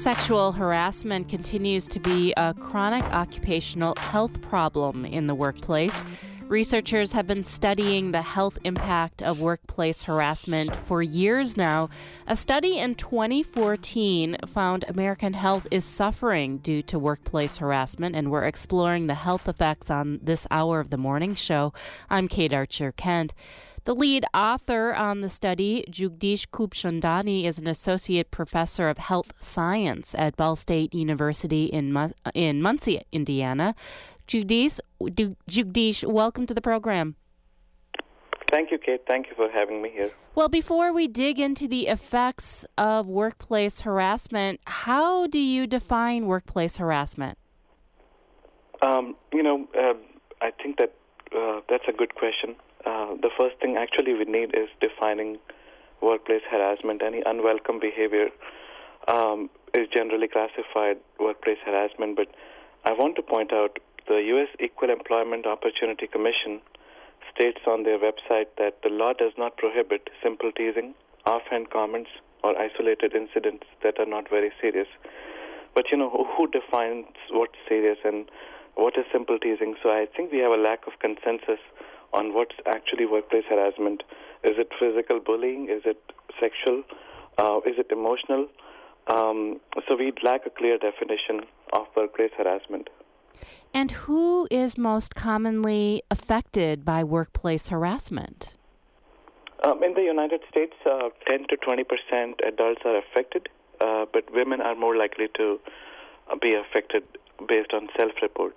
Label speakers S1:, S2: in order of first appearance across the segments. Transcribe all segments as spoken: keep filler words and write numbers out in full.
S1: Sexual harassment continues to be a chronic occupational health problem in the workplace. Researchers have been studying the health impact of workplace harassment for years now. A study in twenty fourteen found American health is suffering due to workplace harassment, and we're exploring the health effects on this hour of the morning show. I'm Kate Archer-Kent. The lead author on the study, Jugdish Khubchandani, is an associate professor of health science at Ball State University in Mu- in Muncie, Indiana. Jugdish, Jugdish, welcome to the program.
S2: Thank you, Kate. Thank you for having me here.
S1: Well, before we dig into the effects of workplace harassment, how do you define workplace harassment?
S2: Um, you know, uh, I think that uh, that's a good question. Uh, the first thing actually we need is defining workplace harassment. Any unwelcome behavior um, is generally classified workplace harassment, but I want to point out the U S Equal Employment Opportunity Commission states on their website that the law does not prohibit simple teasing, offhand comments, or isolated incidents that are not very serious. But, you know, who, who defines what's serious and what is simple teasing? So I think we have a lack of consensus on what's actually workplace harassment. Is it physical bullying? Is it sexual? Uh, is it emotional? Um, so we lack a clear definition of workplace harassment.
S1: And who is most commonly affected by workplace harassment?
S2: Um, in the United States, uh, ten to twenty percent adults are affected, uh, but women are more likely to uh, be affected based on self-reports.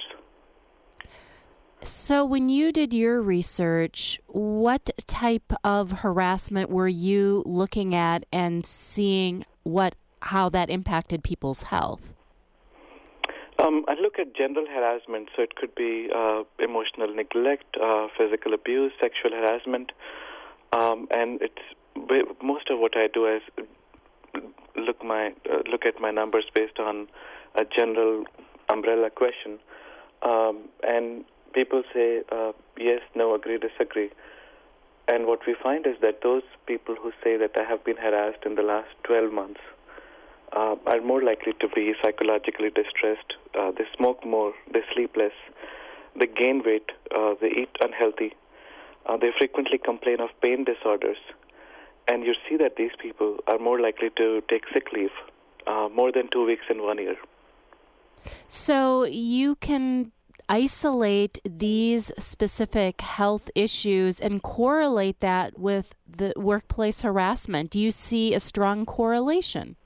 S1: So when you did your research, what type of harassment were you looking at and seeing what how that impacted people's health?
S2: Um, I look at general harassment, so it could be uh, emotional neglect, uh, physical abuse, sexual harassment, um, and it's most of what I do is look my uh, look at my numbers based on a general umbrella question, um, and people say uh, yes, no, agree, disagree. And what we find is that those people who say that I have been harassed in the last twelve months uh, are more likely to be psychologically distressed. Uh, they smoke more, they sleep less, they gain weight, uh, they eat unhealthy, uh, they frequently complain of pain disorders. And you see that these people are more likely to take sick leave uh, more than two weeks in one year.
S1: So you can isolate these specific health issues and correlate that with the workplace harassment. Do you see a strong correlation?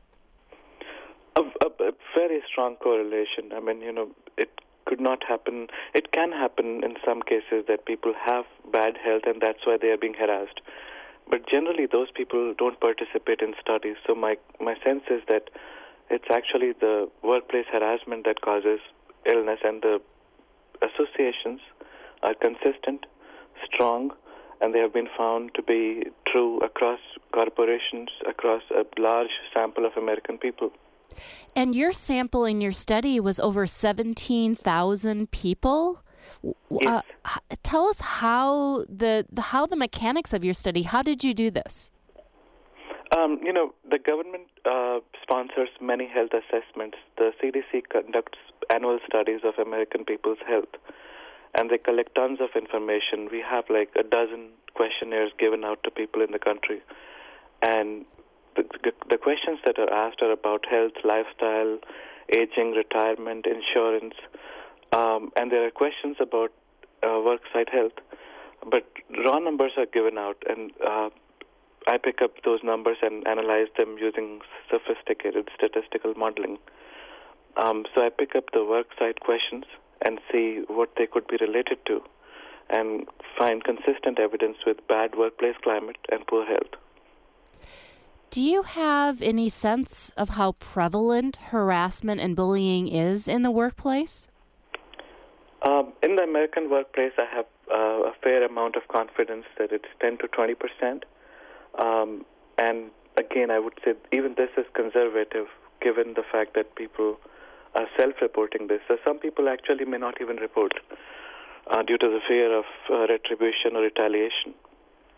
S2: A, a, a very strong correlation. I mean, you know, it could not happen. It can happen in some cases that people have bad health and that's why they are being harassed. But generally, those people don't participate in studies. So my, my sense is that it's actually the workplace harassment that causes illness, and the associations are consistent, strong, and they have been found to be true across corporations, across a large sample of American people.
S1: And your sample in your study was over seventeen thousand people?
S2: Yes.
S1: Uh, tell us how the, the how the mechanics of your study, how did you do this?
S2: Um, you know, the government uh, sponsors many health assessments. The C D C conducts annual studies of American people's health, and they collect tons of information. We have like a dozen questionnaires given out to people in the country, and the, the, the questions that are asked are about health, lifestyle, aging, retirement, insurance, um, and there are questions about uh, worksite health, but raw numbers are given out, and uh, I pick up those numbers and analyze them using sophisticated statistical modeling. Um, so I pick up the worksite questions and see what they could be related to, and find consistent evidence with bad workplace climate and poor health.
S1: Do you have any sense of how prevalent harassment and bullying is in the workplace?
S2: Um, in the American workplace, I have uh, a fair amount of confidence that it's ten to twenty percent. Um, and again, I would say even this is conservative, given the fact that people are self-reporting this. So some people actually may not even report uh, due to the fear of uh, retribution or retaliation.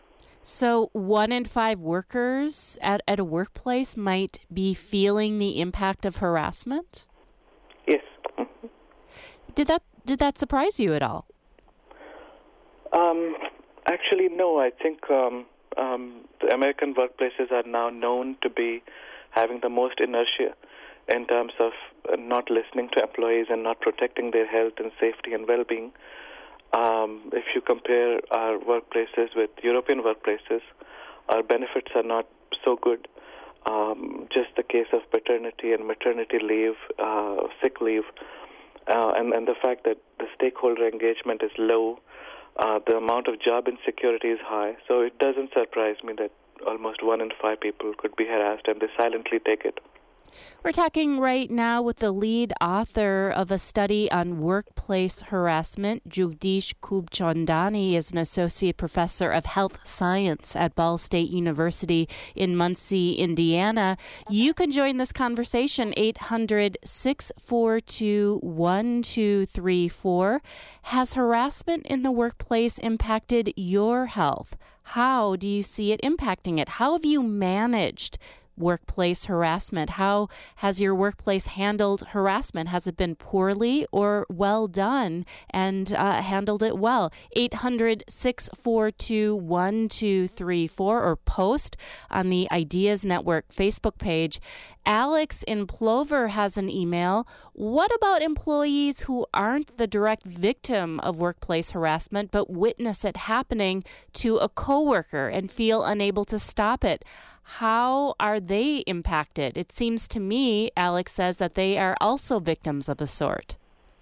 S1: So one in five workers at, at a workplace might be feeling the impact of harassment?
S2: Yes. Mm-hmm.
S1: Did that did that surprise you at all?
S2: Um, actually, no. I think um, um, the American workplaces are now known to be having the most inertia in terms of uh, not listening to employees and not protecting their health and safety and well-being. Um, if you compare our workplaces with European workplaces, our benefits are not so good. Um, just the case of paternity and maternity leave, uh, sick leave, uh, and, and the fact that the stakeholder engagement is low, uh, the amount of job insecurity is high. So it doesn't surprise me that almost one in five people could be harassed and they silently take it.
S1: We're talking right now with the lead author of a study on workplace harassment. Jugdish Khubchandani is an associate professor of health science at Ball State University in Muncie, Indiana. You can join this conversation, eight hundred, six four two, one two three four. Has harassment in the workplace impacted your health? How do you see it impacting it? How have you managed workplace harassment? How has your workplace handled harassment? Has it been poorly or well done and uh, handled it well? eight hundred, six four two, one two three four or post on the Ideas Network Facebook page. Alex in Plover has an email. What about employees who aren't the direct victim of workplace harassment but witness it happening to a coworker and feel unable to stop it? How are they impacted? It seems to me, Alex says, that they are also victims of a sort.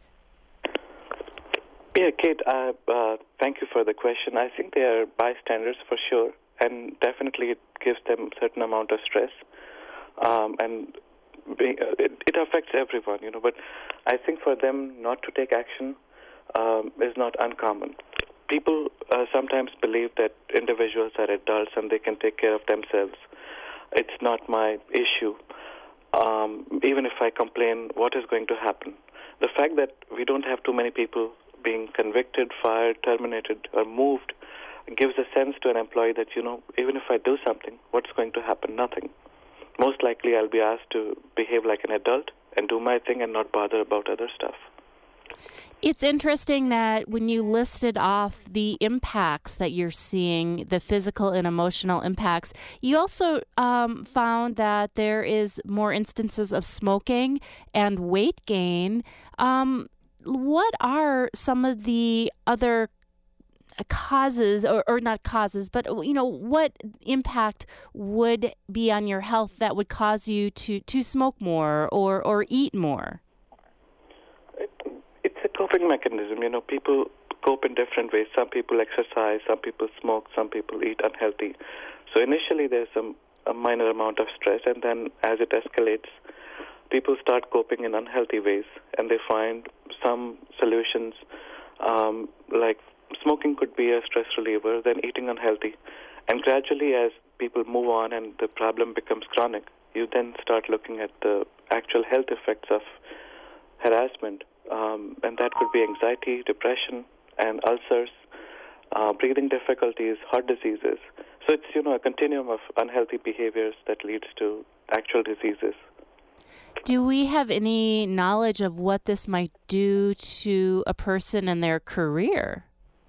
S2: Yeah, Kate, uh, uh, thank you for the question. I think they are bystanders for sure, and definitely it gives them a certain amount of stress, um, and be, uh, it, it affects everyone, you know. But I think for them not to take action um, is not uncommon. People uh, sometimes believe that individuals are adults and they can take care of themselves. It's not my issue. Um, even if I complain, what is going to happen? The fact that we don't have too many people being convicted, fired, terminated, or moved gives a sense to an employee that, you know, even if I do something, what's going to happen? Nothing. Most likely I'll be asked to behave like an adult and do my thing and not bother about other stuff.
S1: It's interesting that when you listed off the impacts that you're seeing, the physical and emotional impacts, you also um, found that there is more instances of smoking and weight gain. Um, what are some of the other causes, or, or not causes, but, you know, what impact would be on your health that would cause you to, to smoke more or, or eat more?
S2: It's a coping mechanism. You know, people cope in different ways. Some people exercise, some people smoke, some people eat unhealthy. So initially there's some, a minor amount of stress, and then as it escalates, people start coping in unhealthy ways, and they find some solutions, um, like smoking could be a stress reliever, then eating unhealthy. And gradually as people move on and the problem becomes chronic, you then start looking at the actual health effects of harassment. Um, and that could be anxiety, depression, and ulcers, uh, breathing difficulties, heart diseases. So it's, you know, a continuum of unhealthy behaviors that leads to actual diseases.
S1: Do we have any knowledge of what this might do to a person and their career?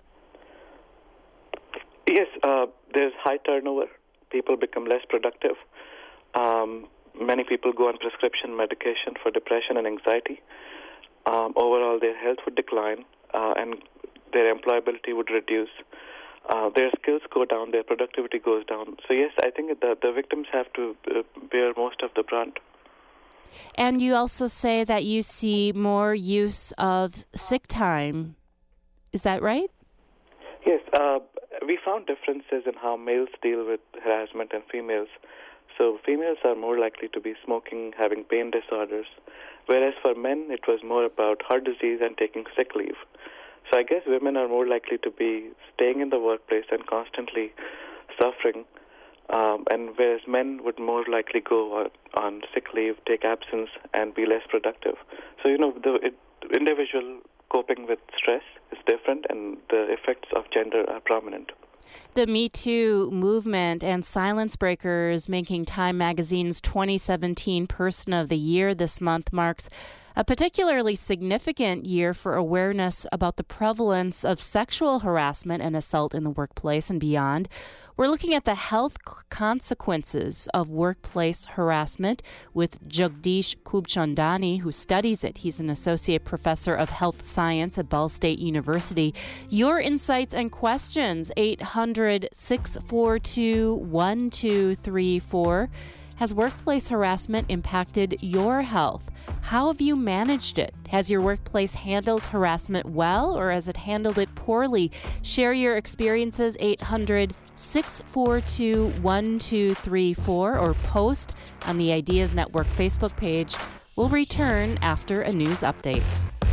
S2: Yes, uh, there's high turnover. People become less productive. Um, many people go on prescription medication for depression and anxiety. Um, overall, their health would decline, uh, and their employability would reduce. Uh, their skills go down, their productivity goes down. So yes, I think the, the victims have to uh, bear most of the brunt.
S1: And you also say that you see more use of sick time. Is that right?
S2: Yes, uh, we found differences in how males deal with harassment and females. So females are more likely to be smoking, having pain disorders, whereas for men it was more about heart disease and taking sick leave. So I guess women are more likely to be staying in the workplace and constantly suffering, um, and whereas men would more likely go on, on sick leave, take absence, and be less productive. So, you know, the it, individual coping with stress is different, and the effects of gender are prominent.
S1: The Me Too movement and Silence Breakers making Time Magazine's twenty seventeen Person of the Year this month marks a particularly significant year for awareness about the prevalence of sexual harassment and assault in the workplace and beyond. We're looking at the health consequences of workplace harassment with Jagdish Khubchandani, who studies it. He's an associate professor of health science at Ball State University. Your insights and questions, eight hundred, six four two, one two three four. Has workplace harassment impacted your health? How have you managed it? Has your workplace handled harassment well, or has it handled it poorly? Share your experiences, eight hundred, six four two, one two three four, or post on the Ideas Network Facebook page. We'll return after a news update.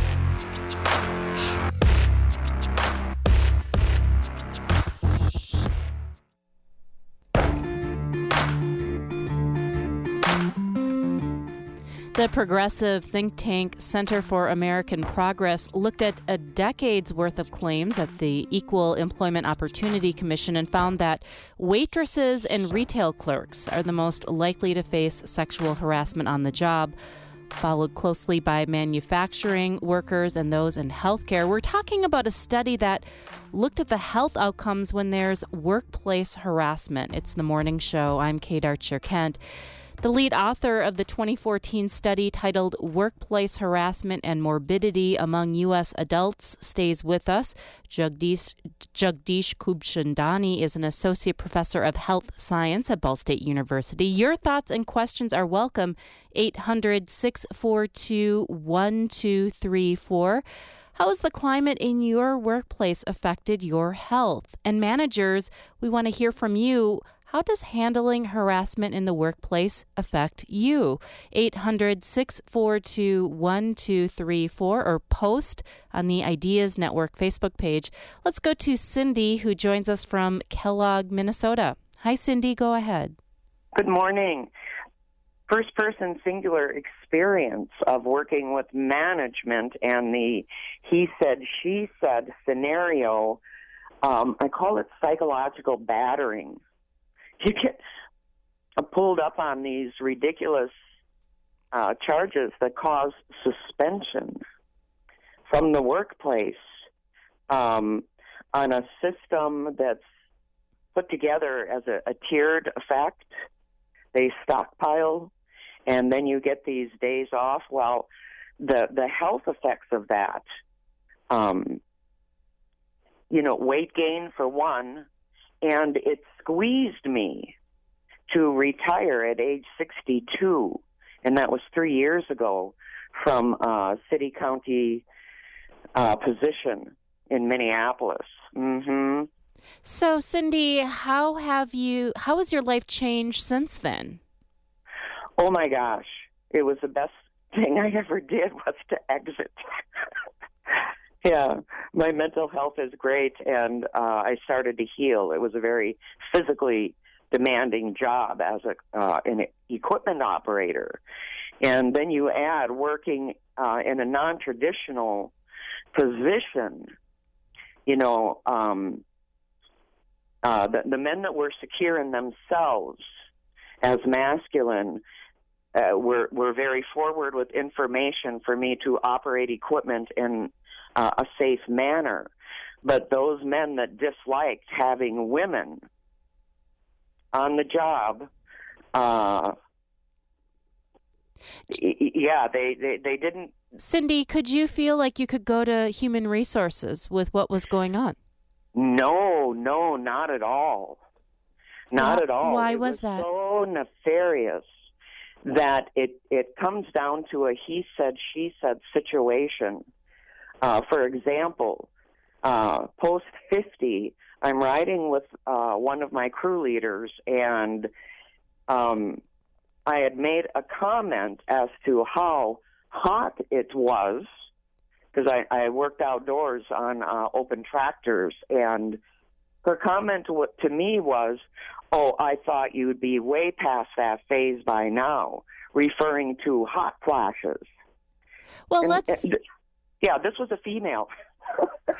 S1: The progressive think tank Center for American Progress looked at a decade's worth of claims at the Equal Employment Opportunity Commission and found that waitresses and retail clerks are the most likely to face sexual harassment on the job, followed closely by manufacturing workers and those in healthcare. We're talking about a study that looked at the health outcomes when there's workplace harassment. It's The Morning Show. I'm Kate Archer-Kent. The lead author of the twenty fourteen study titled Workplace Harassment and Morbidity Among U S Adults stays with us. Jagdish, Jagdish Khubchandani is an associate professor of health science at Ball State University. Your thoughts and questions are welcome. eight hundred, six four two, one two three four. How has the climate in your workplace affected your health? And managers, we want to hear from you. How does handling harassment in the workplace affect you? eight hundred, six four two, one two three four or post on the Ideas Network Facebook page. Let's go to Cindy, who joins us from Kellogg, Minnesota. Hi, Cindy. Go ahead.
S3: Good morning. First person singular experience of working with management and the he said, she said scenario. Um, I call it psychological battering. You get pulled up on these ridiculous uh, charges that cause suspension from the workplace um, on a system that's put together as a, a tiered effect. They stockpile, and then you get these days off. Well, the, the health effects of that, um, you know, weight gain for one, and it squeezed me to retire at age sixty-two, and that was three years ago, from a city-county uh, position in Minneapolis. Mm-hmm.
S1: So, Cindy, how have you? How has your life changed since then?
S3: Oh my gosh, it was the best thing I ever did was to exit. Yeah, my mental health is great, and uh, I started to heal. It was a very physically demanding job as a uh, an equipment operator, and then you add working uh, in a non-traditional position. You know, um, uh, the, the men that were secure in themselves as masculine uh, were were very forward with information for me to operate equipment in Uh, a safe manner. But those men that disliked having women on the job, uh, yeah, they, they, they didn't.
S1: Cindy, could you feel like you could go to human resources with what was going on?
S3: No, no, not at all. Not
S1: why,
S3: at all.
S1: Why
S3: it
S1: was,
S3: was
S1: that?
S3: so nefarious that it, it comes down to a he said, she said situation. Uh, for example, uh, post fifty, I'm riding with uh, one of my crew leaders, and um, I had made a comment as to how hot it was, because I, I worked outdoors on uh, open tractors, and her comment to me was, oh, I thought you'd be way past that phase by now, referring to hot flashes.
S1: Well,
S3: and,
S1: let's...
S3: And, Yeah, this was a female.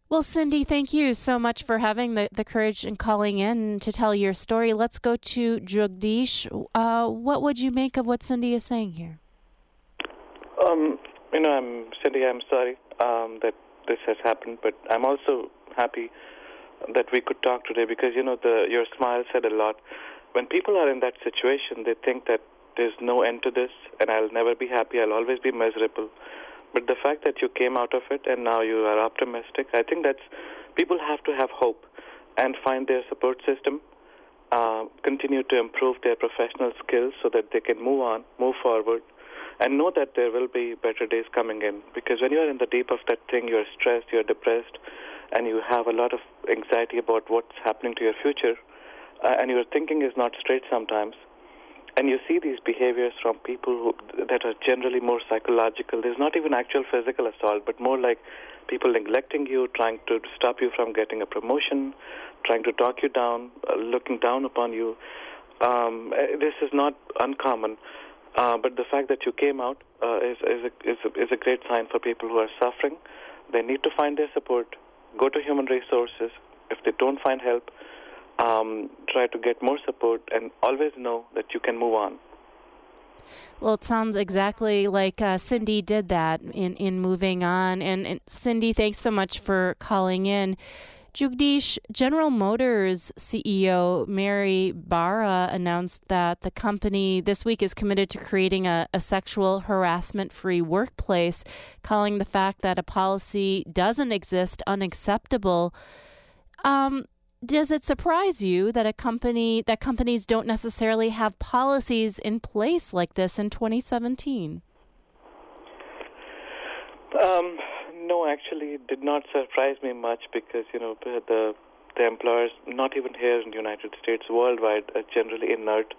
S1: Well, Cindy, thank you so much for having the, the courage and calling in to tell your story. Let's go to Jagdish. Uh, what would you make of what Cindy is saying here?
S2: Um, you know, I'm Cindy. I'm sorry um, that this has happened, but I'm also happy that we could talk today because you know the your smile said a lot. When people are in that situation, they think that there's no end to this, and I'll never be happy. I'll always be miserable. But the fact that you came out of it and now you are optimistic, I think that's people have to have hope and find their support system, uh, continue to improve their professional skills so that they can move on, move forward, and know that there will be better days coming in. Because when you are in the deep of that thing, you're stressed, you're depressed, and you have a lot of anxiety about what's happening to your future, uh, and your thinking is not straight sometimes. And you see these behaviors from people who, that are generally more psychological. There's not even actual physical assault, but more like people neglecting you, trying to stop you from getting a promotion, trying to talk you down, uh, looking down upon you. Um, this is not uncommon, uh, but the fact that you came out uh, is, is, a, is, a, is a great sign for people who are suffering. They need to find their support, go to human resources. If they don't find help, Um, try to get more support and always know that you can move on.
S1: Well, it sounds exactly like uh, Cindy did that in, in moving on. And, and Cindy, thanks so much for calling in. Jagdish, General Motors C E O Mary Barra announced that the company this week is committed to creating a, a sexual harassment-free workplace, calling the fact that a policy doesn't exist unacceptable. Um, Does it surprise you that a company that companies don't necessarily have policies in place like this in twenty seventeen?
S2: Um, no, actually, it did not surprise me much because you know the the employers, not even here in the United States, worldwide, are generally inert,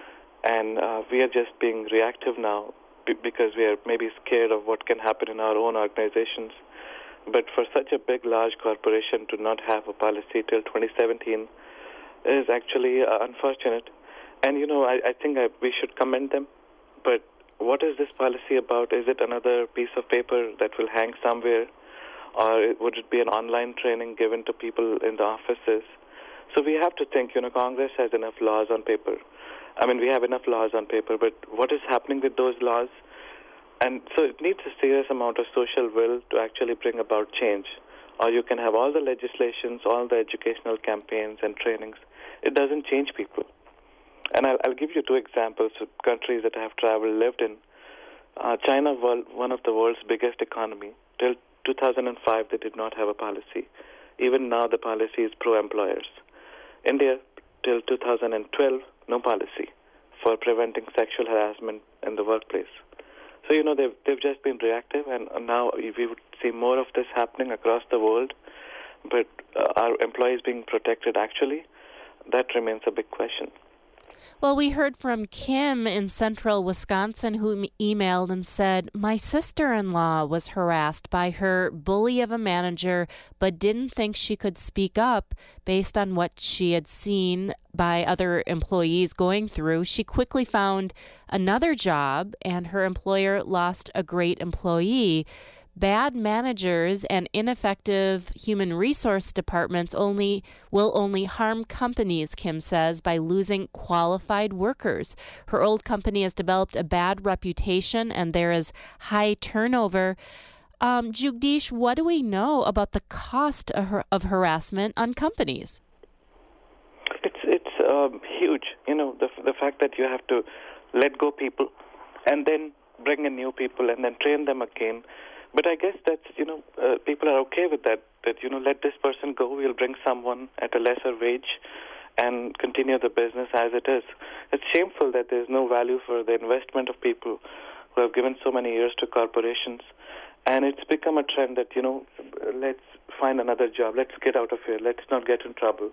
S2: and uh, we are just being reactive now because we are maybe scared of what can happen in our own organizations. But for such a big, large corporation to not have a policy till twenty seventeen is actually uh, unfortunate. And, you know, I, I think I, we should commend them. But what is this policy about? Is it another piece of paper that will hang somewhere? Or would it be an online training given to people in the offices? So we have to think, you know, Congress has enough laws on paper. I mean, we have enough laws on paper, but what is happening with those laws? And so it needs a serious amount of social will to actually bring about change. Or you can have all the legislations, all the educational campaigns and trainings. It doesn't change people. And I'll, I'll give you two examples of countries that I have traveled, lived in. Uh, China, one of the world's biggest economy. Till two thousand five, they did not have a policy. Even now, the policy is pro-employers. India, till two thousand twelve, no policy for preventing sexual harassment in the workplace. So, you know, they've, they've just been reactive, and now we would see more of this happening across the world. But uh, are employees being protected actually? That remains a big question.
S1: Well, we heard from Kim in central Wisconsin who emailed and said, my sister-in-law was harassed by her bully of a manager, but didn't think she could speak up based on what she had seen by other employees going through. She quickly found another job, and her employer lost a great employee. Bad managers and ineffective human resource departments only will only harm companies, Kim says, by losing qualified workers. Her old company has developed a bad reputation, and there is high turnover. Um, Jagdish, what do we know about the cost of, har- of harassment on companies?
S2: It's it's um, huge. You know, the the fact that you have to let go people and then bring in new people and then train them again. But I guess that's, you know, uh, people are okay with that, that, you know, let this person go, we'll bring someone at a lesser wage and continue the business as it is. It's shameful that there's no value for the investment of people who have given so many years to corporations. And it's become a trend that, you know, let's find another job, let's get out of here, let's not get in trouble.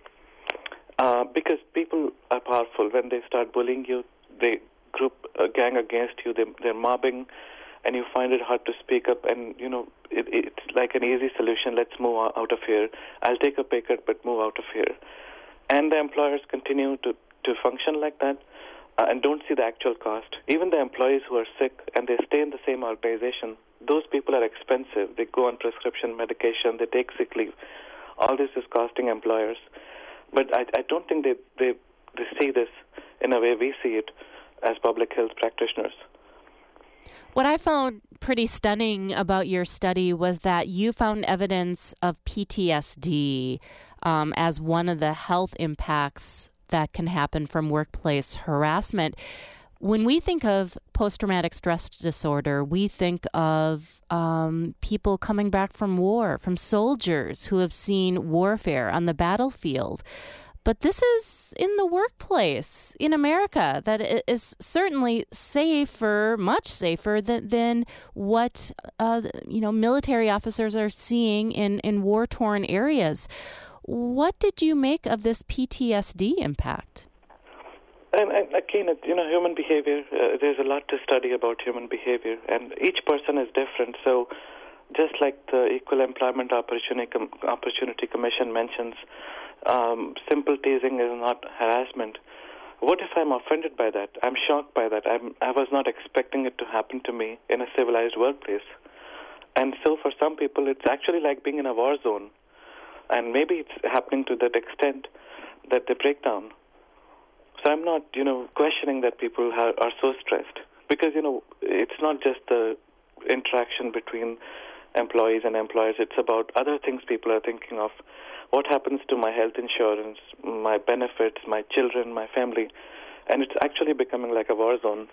S2: Uh, because people are powerful. When they start bullying you, they group a gang against you, they, they're mobbing, and you find it hard to speak up, and, you know, it, it's like an easy solution. Let's move out of here. I'll take a pay cut, but move out of here. And the employers continue to, to function like that uh, and don't see the actual cost. Even the employees who are sick and they stay in the same organization, those people are expensive. They go on prescription medication, they take sick leave. All this is costing employers. But I, I don't think they, they, they see this in a way we see it as public health practitioners.
S1: What I found pretty stunning about your study was that you found evidence of P T S D um, as one of the health impacts that can happen from workplace harassment. When we think of post-traumatic stress disorder, we think of um, people coming back from war, from soldiers who have seen warfare on the battlefield. But this is in the workplace in America that is certainly safer, much safer than, than what uh, you know military officers are seeing in, in war-torn areas. What did you make of this P T S D impact?
S2: And, and again, you know, human behavior, uh, there's a lot to study about human behavior, and each person is different. So just like the Equal Employment Opportunity, Com- Opportunity Commission mentions, um, simple teasing is not harassment. What if I'm offended by that? I'm shocked by that. I'm, I was not expecting it to happen to me in a civilized workplace. And so for some people, it's actually like being in a war zone. And maybe it's happening to that extent that they break down. So I'm not, you know, questioning that people are, are so stressed. Because, you know, it's not just the interaction between employees and employers. It's about other things people are thinking of. What happens to my health insurance, my benefits, my children, my family? And it's actually becoming like a war zone.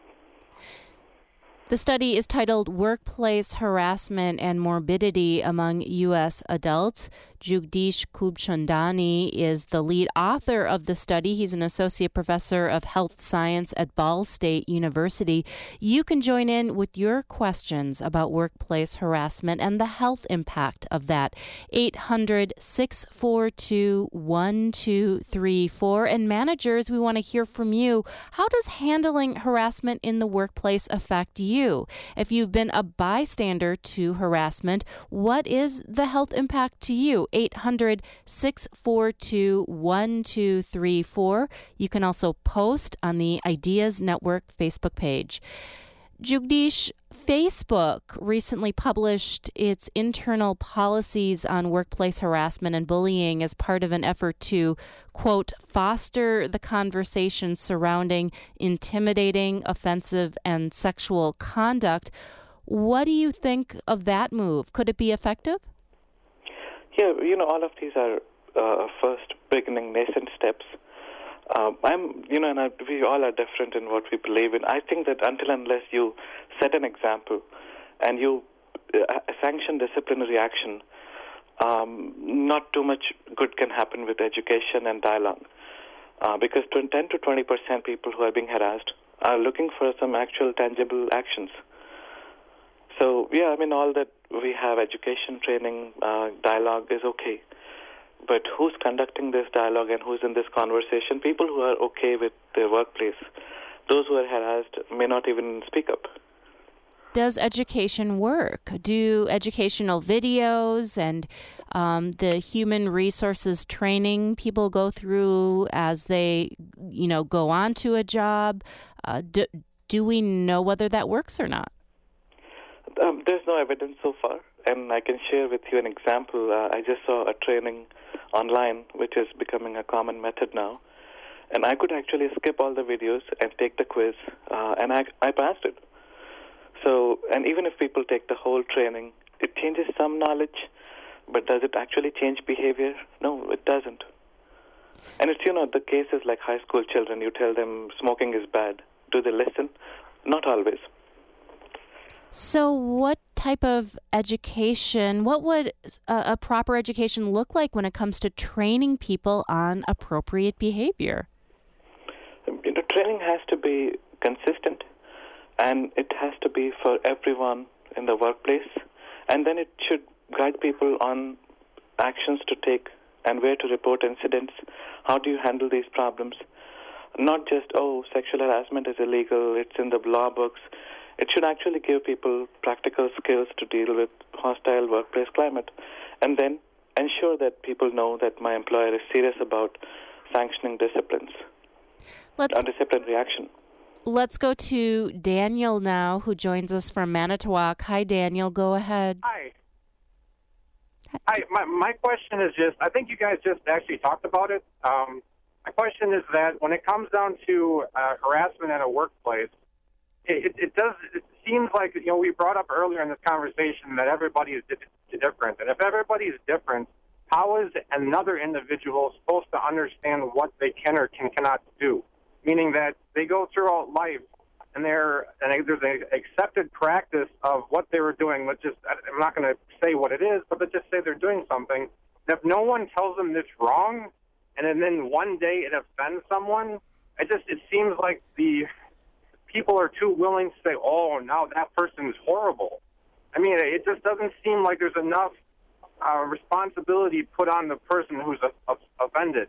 S1: The study is titled Workplace Harassment and Morbidity Among U S Adults. Jugdish Khubchandani is the lead author of the study. He's an associate professor of health science at Ball State University. You can join in with your questions about workplace harassment and the health impact of that. eight hundred, six four two, one two three four. And managers, we want to hear from you. How does handling harassment in the workplace affect you? If you've been a bystander to harassment, what is the health impact to you? eight hundred, six four two, one two three four. You can also post on the Ideas Network Facebook page. Jugdish, Facebook recently published its internal policies on workplace harassment and bullying as part of an effort to, quote, foster the conversation surrounding intimidating, offensive, and sexual conduct. What do you think of that move? Could it be effective?
S2: Yeah, you know, all of these are uh, first beginning nascent steps. Uh, I'm, you know, and I, we all are different in what we believe in. I think that until unless you set an example and you uh, sanction disciplinary action, um, not too much good can happen with education and dialogue. Uh, because ten to twenty percent people who are being harassed are looking for some actual tangible actions. So, yeah, I mean, all that we have, education, training, uh, dialogue is okay. But who's conducting this dialogue and who's in this conversation? People who are okay with their workplace. Those who are harassed may not even speak up.
S1: Does education work? Do educational videos and um, the human resources training people go through as they, you know, go on to a job, uh, do, do we know whether that works or not?
S2: Um, there's no evidence so far, and I can share with you an example. Uh, I just saw a training online, which is becoming a common method now, and I could actually skip all the videos and take the quiz, uh, and I, I passed it. So, and even if people take the whole training, it changes some knowledge, but does it actually change behavior? No, it doesn't. And it's, you know, the cases like high school children, you tell them smoking is bad. Do they listen? Not always.
S1: So what type of education, what would a, a proper education look like when it comes to training people on appropriate behavior?
S2: You know, training has to be consistent, and it has to be for everyone in the workplace, and then it should guide people on actions to take and where to report incidents. How do you handle these problems? Not just, oh, sexual harassment is illegal, it's in the law books. It should actually give people practical skills to deal with hostile workplace climate, and then ensure that people know that my employer is serious about sanctioning disciplines,
S1: Let's,
S2: or disciplinary action.
S1: Let's go to Daniel now, who joins us from Manitowoc. Hi, Daniel. Go ahead.
S4: Hi. Hi. My, my question is just, I think you guys just actually talked about it. Um, my question is that when it comes down to uh, harassment in a workplace, it, it, it does, it seems like, you know, we brought up earlier in this conversation that everybody is di- different. And if everybody is different, how is another individual supposed to understand what they can or can cannot do? Meaning that they go throughout life and they're and there's an accepted practice of what they were doing. Let's just, I'm not going to say what it is, but let's just say they're doing something. And if no one tells them it's wrong, and then one day it offends someone, it just it seems like the people are too willing to say, oh, now that person is horrible. I mean, it just doesn't seem like there's enough uh, responsibility put on the person who's a, a, offended.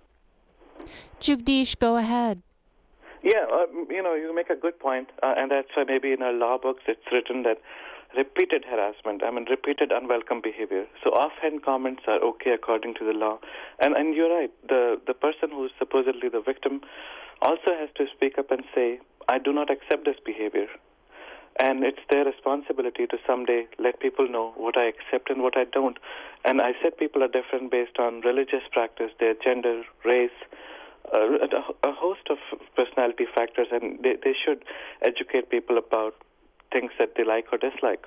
S1: Jagdish, go ahead.
S2: Yeah, uh, you know, you make a good point, uh, and that's why maybe in our law books it's written that repeated harassment, I mean repeated unwelcome behavior. So offhand comments are okay according to the law. And and you're right, the, the person who's supposedly the victim also has to speak up and say, I do not accept this behavior. And it's their responsibility to someday let people know what I accept and what I don't. And I said people are different based on religious practice, their gender, race, Uh, a, a host of personality factors, and they, they should educate people about things that they like or dislike.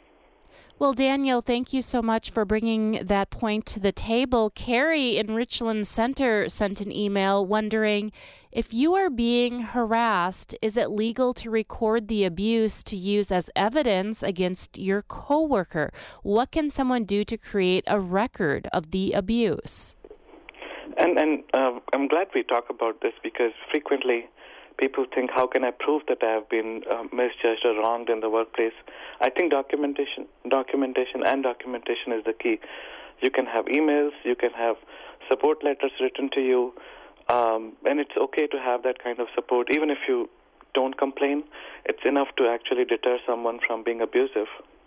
S1: Well, Daniel, thank you so much for bringing that point to the table. Carrie in Richland Center sent an email wondering, if you are being harassed, is it legal to record the abuse to use as evidence against your coworker? What can someone do to create a record of the abuse?
S2: And, and uh, I'm glad we talk about this because frequently people think, how can I prove that I have been uh, misjudged or wronged in the workplace? I think documentation, documentation and documentation is the key. You can have emails, you can have support letters written to you, um, and it's okay to have that kind of support. Even if you don't complain, it's enough to actually deter someone from being abusive.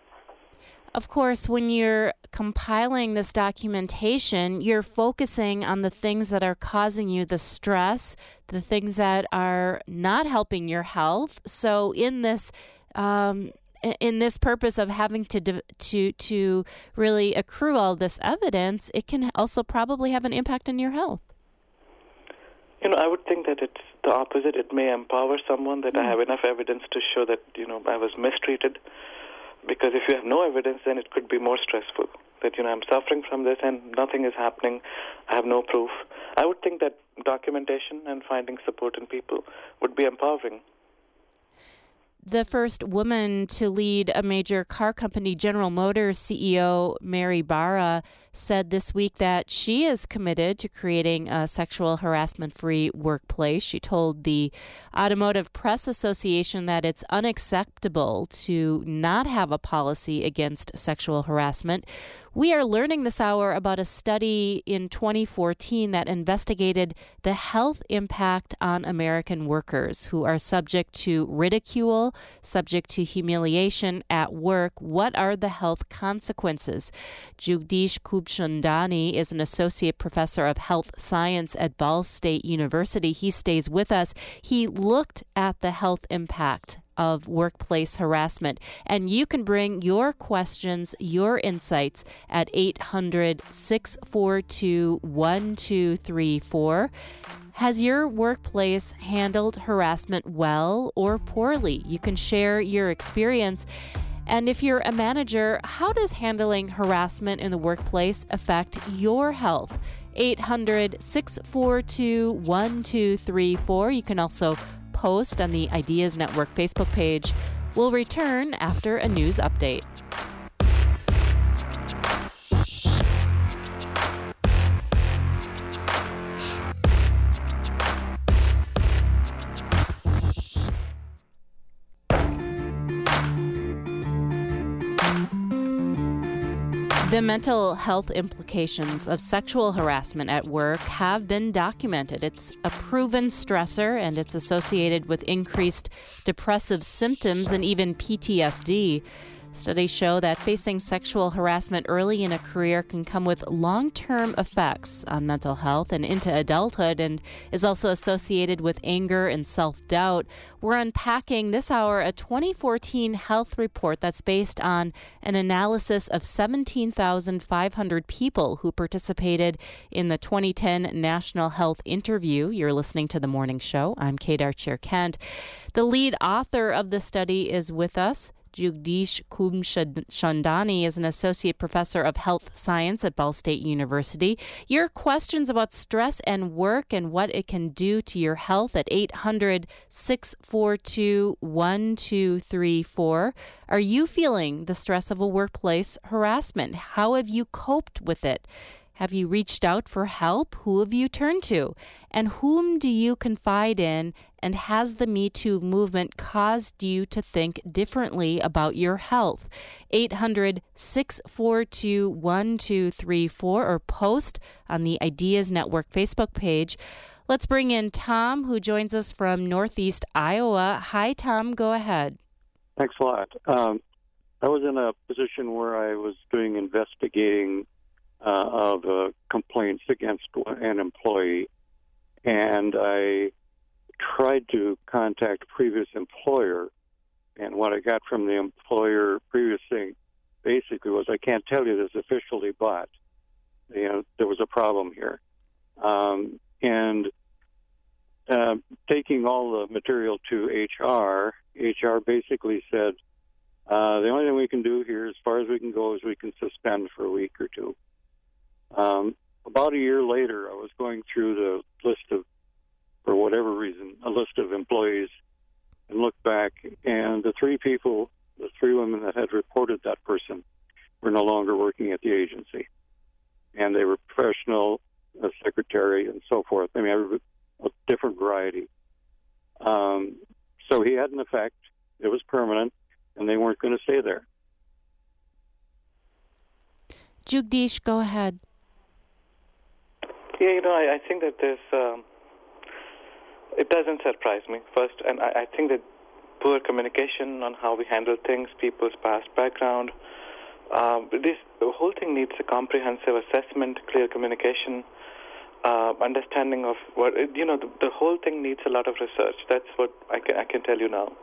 S1: Of course, when you're compiling this documentation, you're focusing on the things that are causing you the stress, the things that are not helping your health. So in this um, in this purpose of having to to to really accrue all this evidence, it can also probably have an impact on your health.
S2: You know, I would think that it's the opposite. It may empower someone that mm. I have enough evidence to show that, you know, I was mistreated. Because if you have no evidence, then it could be more stressful. That, you know, I'm suffering from this and nothing is happening. I have no proof. I would think that documentation and finding support in people would be empowering.
S1: The first woman to lead a major car company, General Motors C E O Mary Barra, said this week that she is committed to creating a sexual harassment-free workplace. She told the Automotive Press Association that it's unacceptable to not have a policy against sexual harassment. We are learning this hour about a study in twenty fourteen that investigated the health impact on American workers who are subject to ridicule, subject to humiliation at work. What are the health consequences? Jagdish Khubchandani is an associate professor of health science at Ball State University. He stays with us. He looked at the health impact of workplace harassment. And you can bring your questions, your insights at eight hundred, six four two, one two three four. Has your workplace handled harassment well or poorly? You can share your experience. And if you're a manager, how does handling harassment in the workplace affect your health? eight hundred, six four two, one two three four. You can also post on the Ideas Network Facebook page. We'll return after a news update. The mental health implications of sexual harassment at work have been documented. It's a proven stressor, and it's associated with increased depressive symptoms and even P T S D. Studies show that facing sexual harassment early in a career can come with long-term effects on mental health and into adulthood, and is also associated with anger and self-doubt. We're unpacking this hour a twenty fourteen health report that's based on an analysis of seventeen thousand five hundred people who participated in the twenty ten National Health Interview. You're listening to The Morning Show. I'm Kate Archer-Kent. The lead author of the study is with us. Jugdish Khubchandani is an associate professor of health science at Ball State University. Your questions about stress and work and what it can do to your health at eight hundred, six four two, one two three four. Are you feeling the stress of a workplace harassment? How have you coped with it? Have you reached out for help? Who have you turned to? And whom do you confide in? And has the Me Too movement caused you to think differently about your health? eight hundred, six four two, one two three four or post on the Ideas Network Facebook page. Let's bring in Tom, who joins us from Northeast Iowa. Hi, Tom. Go ahead.
S5: Thanks a lot. Um, I was in a position where I was doing investigating Uh, of uh, complaints against an employee, and I tried to contact a previous employer, and what I got from the employer previously basically was, I can't tell you this officially, but you know, there was a problem here. Um, and uh, taking all the material to H R, H R basically said, uh, the only thing we can do here, as far as we can go, is we can suspend for a week or two. Um, about a year later, I was going through the list of, for whatever reason, a list of employees, and looked back, and the three people, the three women that had reported that person, were no longer working at the agency. And they were professional, a secretary, and so forth. I mean, a different variety. Um, so he had an effect. It was permanent, and they weren't going to stay there.
S1: Jugdish, go ahead.
S2: Yeah, you know, I, I think that this, um, it doesn't surprise me, first, and I, I think that poor communication on how we handle things, people's past background, um, this the whole thing needs a comprehensive assessment, clear communication, uh, understanding of what, you know, the, the whole thing needs a lot of research. That's what I can, I can tell you now.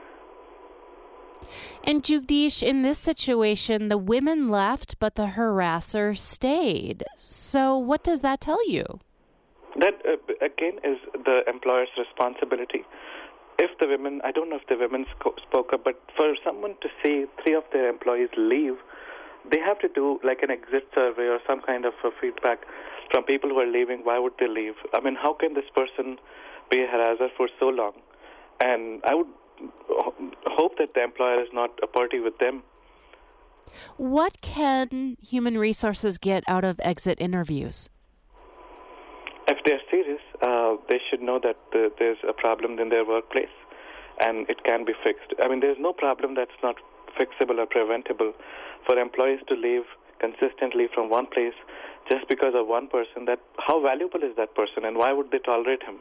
S1: And Jugdish, in this situation, the women left, but the harasser stayed. So what does that tell you?
S2: That, uh, again, is the employer's responsibility. If the women, I don't know if the women sco- spoke up, but for someone to see three of their employees leave, they have to do like an exit survey or some kind of a feedback from people who are leaving. Why would they leave? I mean, how can this person be a harasser for so long? And I would hope that the employer is not a party with them.
S1: What can human resources get out of exit interviews?
S2: If they're serious, uh, they should know that the, there's a problem in their workplace and it can be fixed. I mean, there's no problem that's not fixable or preventable. For employees to leave consistently from one place just because of one person, that how valuable is that person and why would they tolerate him?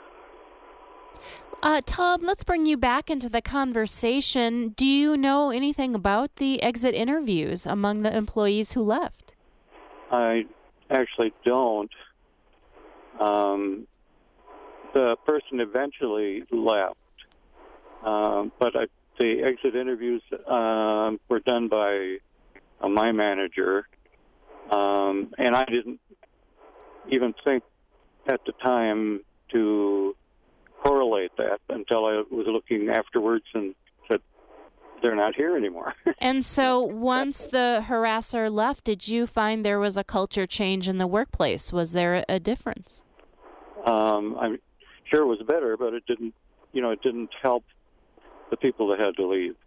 S1: Uh, Tom, let's bring you back into the conversation. Do you know anything about the exit interviews among the employees who left?
S5: I actually don't. Um, the person eventually left, um, but I, the exit interviews um, were done by uh, my manager, um, and I didn't even think at the time to correlate that until I was looking afterwards and said, they're not here anymore.
S1: And so once the harasser left, did you find there was a culture change in the workplace? Was there a difference?
S5: Um, I'm sure it was better, but it didn't, you know, it didn't help the people that had to leave.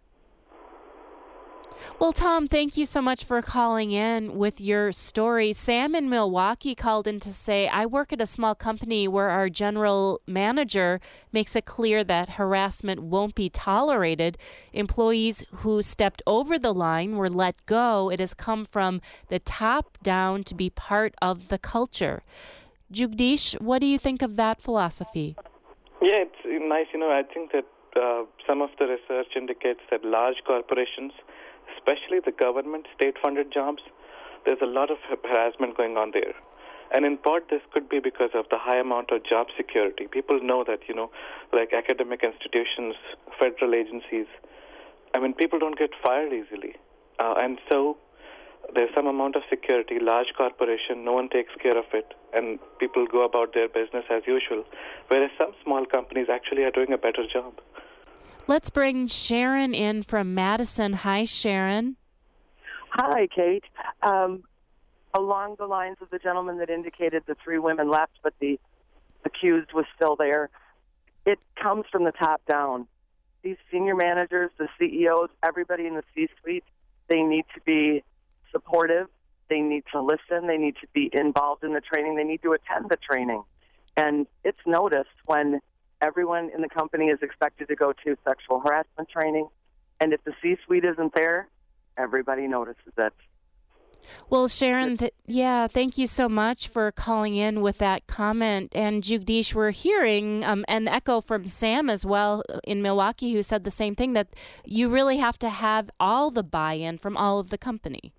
S1: Well, Tom, thank you so much for calling in with your story. Sam in Milwaukee called in to say, I work at a small company where our general manager makes it clear that harassment won't be tolerated. Employees who stepped over the line were let go. It has come from the top down to be part of the culture. Jugdish, what do you think of that philosophy?
S2: Yeah, it's nice. You know, I think that uh, some of the research indicates that large corporations especially the government state-funded jobs, there's a lot of harassment going on there. And in part, this could be because of the high amount of job security. People know that, you know, like academic institutions, federal agencies, I mean, people don't get fired easily. Uh, and so there's some amount of security, large corporation, no one takes care of it, and people go about their business as usual, whereas some small companies actually are doing a better job.
S1: Let's bring Sharon in from Madison. Hi, Sharon.
S6: Hi, Kate. Um, along the lines of the gentleman that indicated the three women left, but the accused was still there, it comes from the top down. These senior managers, the C E Os, everybody in the C-suite, they need to be supportive. They need to listen. They need to be involved in the training. They need to attend the training. And it's noticed when everyone in the company is expected to go to sexual harassment training, and if the C-suite isn't there, everybody notices it.
S1: Well, Sharon, th- yeah, thank you so much for calling in with that comment. And Jugdish, we're hearing um, an echo from Sam as well in Milwaukee, who said the same thing, that you really have to have all the buy-in from all of the company.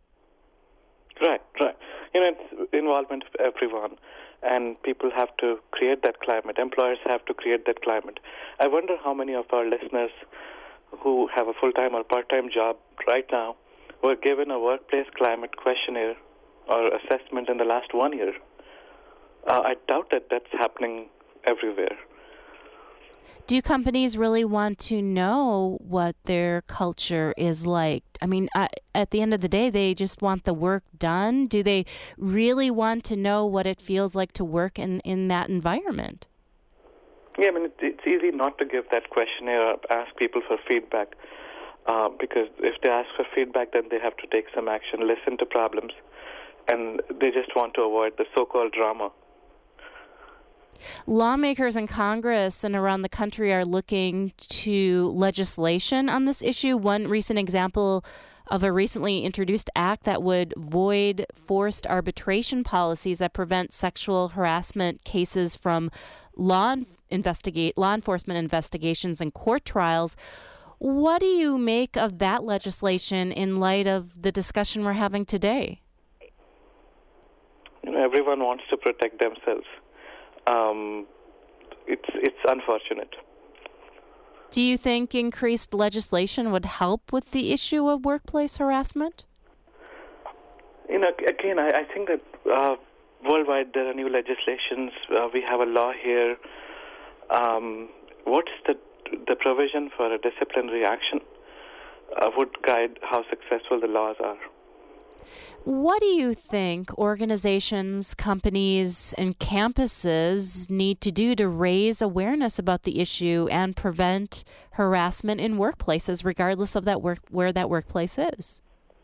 S2: Right, right. You know, it's involvement of everyone, and people have to create that climate. Employers have to create that climate. I wonder how many of our listeners who have a full-time or part-time job right now were given a workplace climate questionnaire or assessment in the last one year. Uh, I doubt that that's happening everywhere.
S1: Do companies really want to know what their culture is like? I mean, I, at the end of the day, they just want the work done. Do they really want to know what it feels like to work in, in that environment?
S2: Yeah, I mean, it, it's easy not to give that questionnaire or ask people for feedback. Uh, because if they ask for feedback, then they have to take some action, listen to problems, and they just want to avoid the so-called drama.
S1: Lawmakers in Congress and around the country are looking to legislation on this issue. One recent example of a recently introduced act that would void forced arbitration policies that prevent sexual harassment cases from law investigate law enforcement investigations and court trials. What do you make of that legislation in light of the discussion we're having today?
S2: You know, everyone wants to protect themselves. Um, it's it's unfortunate.
S1: Do you think increased legislation would help with the issue of workplace harassment?
S2: You know, again, I, I think that uh, worldwide there are new legislations. Uh, we have a law here. Um, what's the the provision for a disciplinary action uh, would guide how successful the laws are.
S1: What do you think organizations, companies, and campuses need to do to raise awareness about the issue and prevent harassment in workplaces, regardless of that work where that workplace is?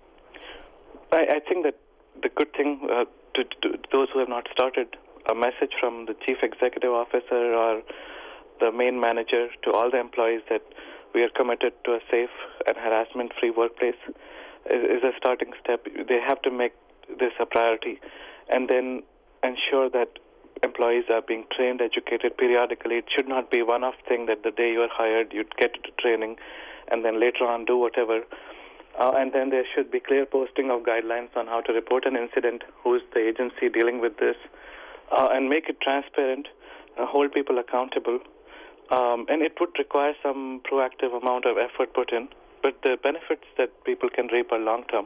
S2: I, I think that the good thing uh, to, to those who have not started, a message from the chief executive officer or the main manager to all the employees that we are committed to a safe and harassment-free workplace is, is a starting step. They have to make this a priority and then ensure that employees are being trained, educated periodically. It should not be one-off thing that the day you are hired, you get into training and then later on do whatever. Uh, and then there should be clear posting of guidelines on how to report an incident, who is the agency dealing with this, uh, and make it transparent, uh, hold people accountable. Um, and it would require some proactive amount of effort put in, but the benefits that people can reap are long-term.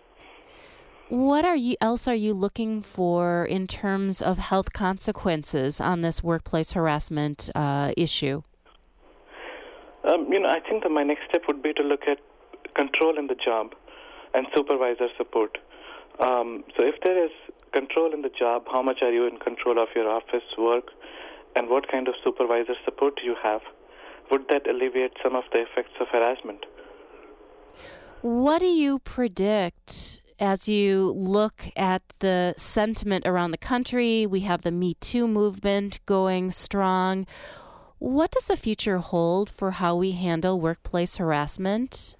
S1: What are you else are you looking for in terms of health consequences on this workplace harassment uh, issue?
S2: Um, you know, I think that my next step would be to look at control in the job and supervisor support. Um, so if there is control in the job, how much are you in control of your office work? And what kind of supervisor support do you have? Would that alleviate some of the effects of harassment?
S1: What do you predict as you look at the sentiment around the country? We have the Me Too movement going strong. What does the future hold for how we handle workplace harassment?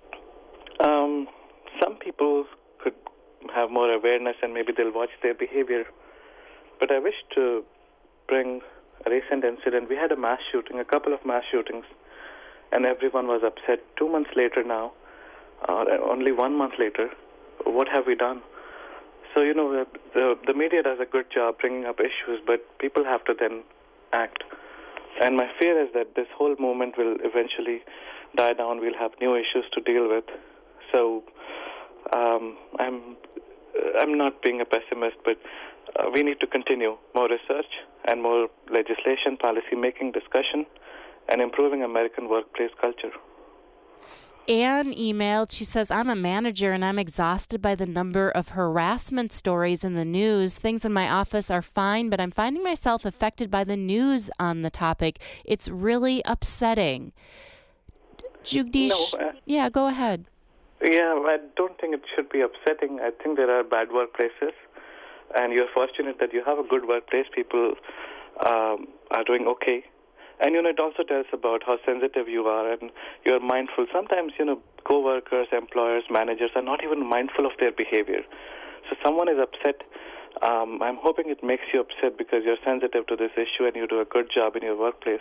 S2: Um, some people could have more awareness and maybe they'll watch their behavior. But I wish to bring a recent incident. We had a mass shooting, a couple of mass shootings, and everyone was upset. Two months later now, uh, only one month later, what have we done? So, you know, the, the media does a good job bringing up issues, but people have to then act. And my fear is that this whole movement will eventually die down. We'll have new issues to deal with. So um, I'm I'm not being a pessimist, but uh, we need to continue more research and more legislation, policy-making, discussion, and improving American workplace culture.
S1: Anne emailed, she says, I'm a manager and I'm exhausted by the number of harassment stories in the news. Things in my office are fine, but I'm finding myself affected by the news on the topic. It's really upsetting. Jugdish,
S2: no, uh,
S1: yeah, go ahead.
S2: Yeah, I don't think it should be upsetting. I think there are bad workplaces, and you're fortunate that you have a good workplace. People um, are doing okay. And, you know, it also tells about how sensitive you are and you're mindful. Sometimes, you know, co-workers, employers, managers are not even mindful of their behavior. So someone is upset. Um, I'm hoping it makes you upset because you're sensitive to this issue and you do a good job in your workplace.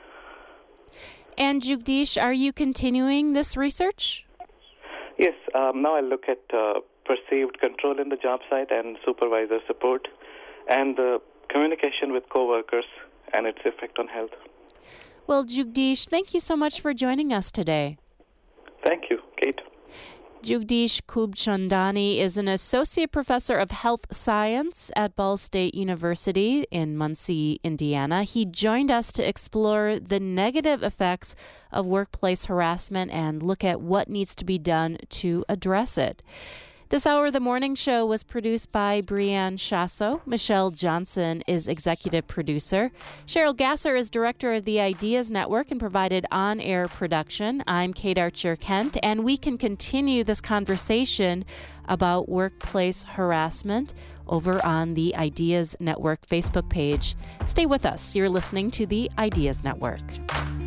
S1: And Jugdish, are you continuing this research?
S2: Yes. Um, now I look at uh, perceived control in the job site and supervisor support and the communication with co-workers and its effect on health.
S1: Well, Jugdish, thank you so much for joining us today.
S2: Thank you, Kate.
S1: Jugdish Khubchandani is an associate professor of health science at Ball State University in Muncie, Indiana. He joined us to explore the negative effects of workplace harassment and look at what needs to be done to address it. This hour of the morning show was produced by Brianne Shasso. Michelle Johnson is executive producer. Cheryl Gasser is director of the Ideas Network and provided on-air production. I'm Kate Archer-Kent, and we can continue this conversation about workplace harassment over on the Ideas Network Facebook page. Stay with us. You're listening to the Ideas Network.